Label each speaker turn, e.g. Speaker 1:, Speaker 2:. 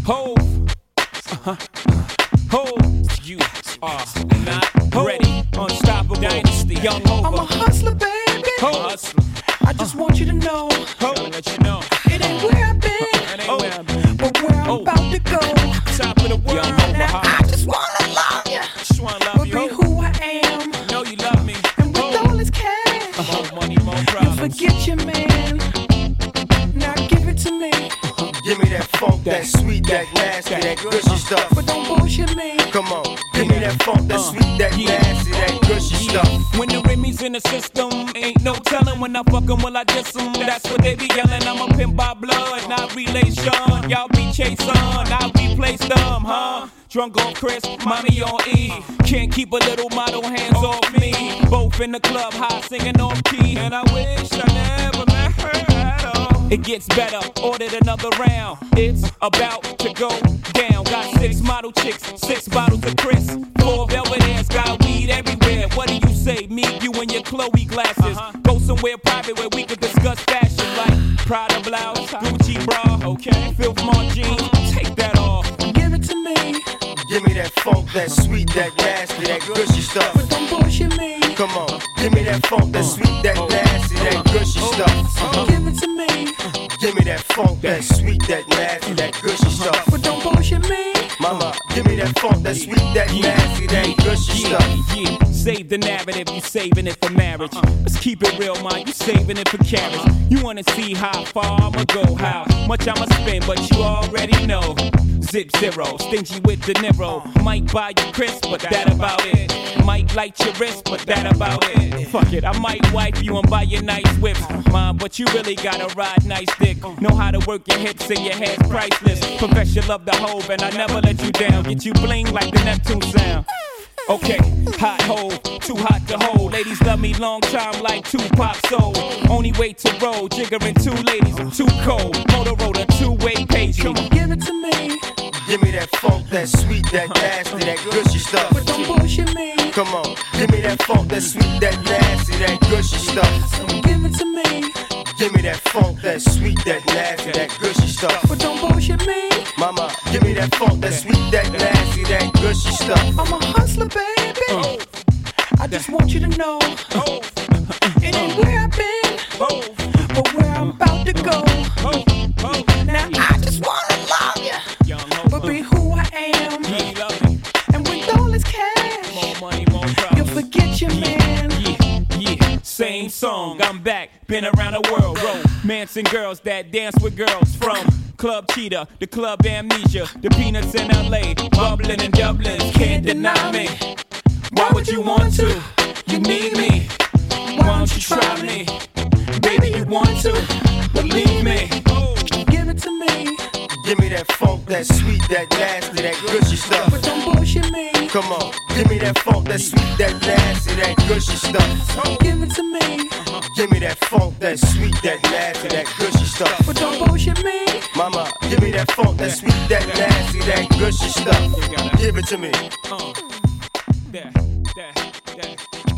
Speaker 1: Hove. Hove. You are not ready. Unstoppable. Dynasty. Young Hova.
Speaker 2: I'm a hustler, baby.
Speaker 1: Hove.
Speaker 2: I just want you to know.
Speaker 1: Hove. Let you know.
Speaker 2: It ain't where I've been, but where I'm about to go.
Speaker 1: Top of the world.
Speaker 2: Now I just wanna love you.
Speaker 1: Just wanna love you.
Speaker 2: Be who I am.
Speaker 1: Know you love me.
Speaker 2: And with all this cash,
Speaker 1: more money, more problems.
Speaker 2: you forget your man. Now give it to me.
Speaker 3: Give me that funk, that sweet, that nasty, that gushy stuff.
Speaker 2: But don't bullshit me.
Speaker 3: Come on, give me that funk, that sweet, that nasty, that gushy stuff.
Speaker 1: When the Remy's in the system, ain't no telling when I fuck 'em, will I diss 'em? That's what they be yelling. I'm a pimp by blood, not relation. Y'all be chasing, I replace them, huh? Drunk on Chris, mommy on E. Can't keep a little model hands off me. Both in the club, high singing off key. And I wish I never met her at all. It gets better, ordered another round. It's about to go down. Got 6 model chicks, 6 bottles of Chris. 4 velvet ass, got weed everywhere. What do you say? Me, you, and your Chloe glasses. Go somewhere private where we can discuss fashion, like Prada blouse, Gucci bra, okay? Filth Mart jeans, take that off.
Speaker 2: Give it to me.
Speaker 3: Give me that funk, that sweet, that nasty, that gushy stuff.
Speaker 2: But don't bullshit me.
Speaker 3: Come on, give me that funk, that sweet, that nasty, that gushy stuff.
Speaker 2: Give it to me.
Speaker 3: Give me that funk, that sweet, that nasty, that gushy stuff.
Speaker 2: But don't bullshit me.
Speaker 3: Mama, give me that funk, that sweet, that nasty, that gushy stuff.
Speaker 1: Yeah, save the narrative, you saving it for marriage. Let's keep it real, man, you saving it for carriage. You wanna see how far I'ma go, how much I'ma spend, but you already know. Zip zero, stingy with De Niro. Might buy you Chris, but that about it. Might light your wrist, but that about it. Fuck it, I might wipe you and buy you nice whips. Mom, but you really gotta ride nice dick. Know how to work your hips and your head's priceless. Profession love the Hove and I never let you down. Get you bling like the Neptune sound. Okay, hot Hove, too hot to hold. Ladies love me long time like Tupac soul. Only way to roll, jiggering 2 ladies, too cold. Motorola, 2-way page.
Speaker 2: Come on, give it to me.
Speaker 3: Give me that funk, that sweet, that nasty, that gushy stuff.
Speaker 2: But don't bullshit me.
Speaker 3: Come on, give me that funk, that sweet, that nasty, that gushy stuff.
Speaker 2: Give it to me.
Speaker 3: Give me that funk, that sweet, that nasty, that gushy stuff.
Speaker 2: But don't bullshit me.
Speaker 3: Mama, give me that funk, that sweet, that nasty, that gushy stuff.
Speaker 2: I'm a hustler, baby. I just want you to know. It ain't where I've been, but where I'm about to go. Now I just wanna love you, but be who I am. And with all this cash, you'll forget your man.
Speaker 1: Same song, I'm back, been around the world, romance and girls that dance with girls from Club Cheetah, the Club Amnesia, the Peanuts in LA, bubbling in Dublin, can't deny me. Why would you want to? You need me. Why don't you try me? Baby, you want to? Believe me.
Speaker 2: Give it to me.
Speaker 3: Give me that funk, that sweet, that nasty, that gushy stuff.
Speaker 2: But don't bullshit me.
Speaker 3: Come on, give me that funk, that sweet, that nasty, that gushy stuff.
Speaker 2: Give it to me.
Speaker 3: Give me that funk, that sweet, that nasty, that gushy stuff.
Speaker 2: But don't bullshit me.
Speaker 3: Mama, give me that funk, that sweet, that nasty, that gushy stuff. Give it to me.
Speaker 1: That.